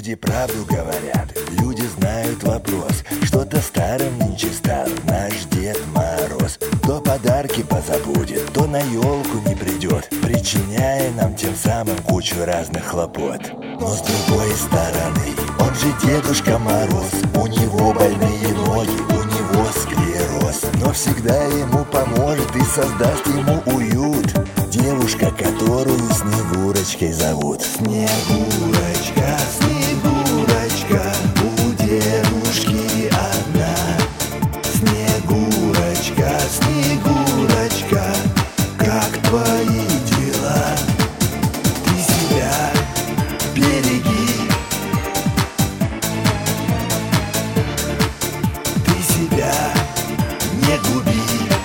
Люди правду говорят, люди знают вопрос. Что-то старым нынче стал наш Дед Мороз. То подарки позабудет, то на елку не придет, причиняя нам тем самым кучу разных хлопот. Но с другой стороны, он же Дедушка Мороз. У него больные ноги, у него склероз. Но всегда ему поможет и создаст ему уют девушка, которую Снегурочкой зовут. Снегурочка, Снегурочка, у дедушки одна. Снегурочка, Снегурочка, как твои дела? Ты себя береги, ты себя не губи.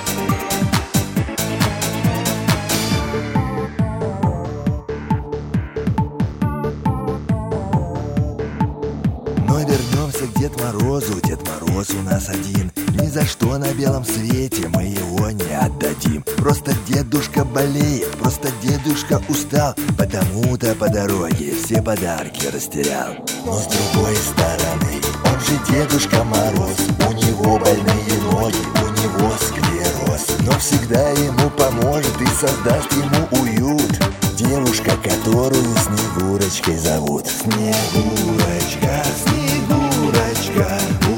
Но вернемся к Дед Морозу. Дед Мороз у нас один. Ни за что на белом свете мы его не отдадим. Просто дедушка болеет, просто дедушка устал, потому-то по дороге все подарки растерял. Но с другой стороны, он же Дедушка Мороз. У него больные ноги, у него склероз. Но всегда ему поможет и создаст ему уют девушка, которую Снегурочкой зовут. Снегурочка, Снегурочка,